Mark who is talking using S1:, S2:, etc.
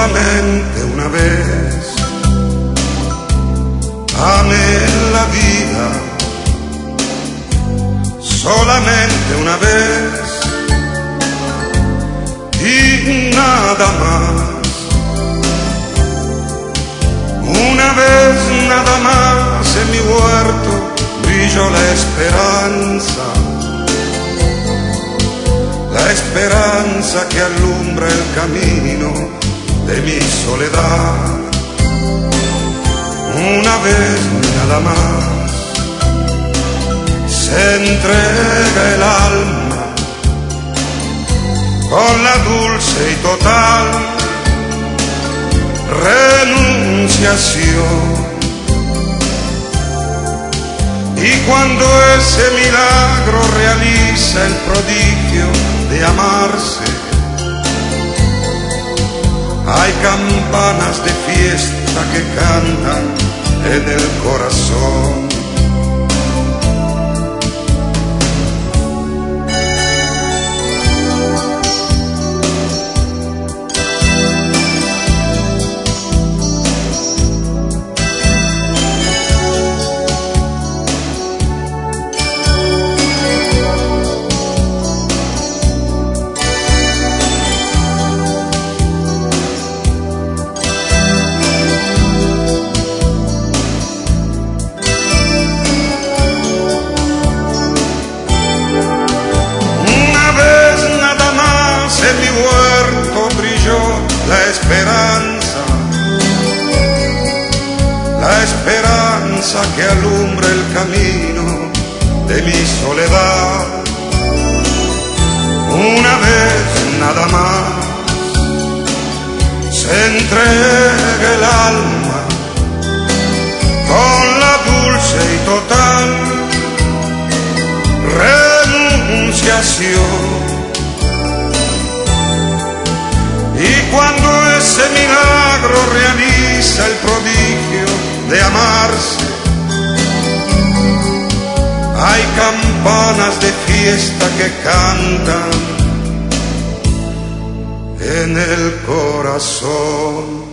S1: solamente una vez amé la vida, solamente una vez y nada más. Una vez nada más en mi huerto brilló la esperanza que alumbra el camino de mi soledad. Una vez nada más se entrega el alma con la dulce y total renunciación. Y cuando ese milagro realiza el prodigio de amarse, hay campanas de fiesta que cantan en el corazón. En mi huerto brilló la esperanza que alumbra el camino de mi soledad. Una vez nada más se entrega el alma con la dulce y total renunciación. Y cuando ese milagro realiza el prodigio de amarse, hay campanas de fiesta que cantan en el corazón.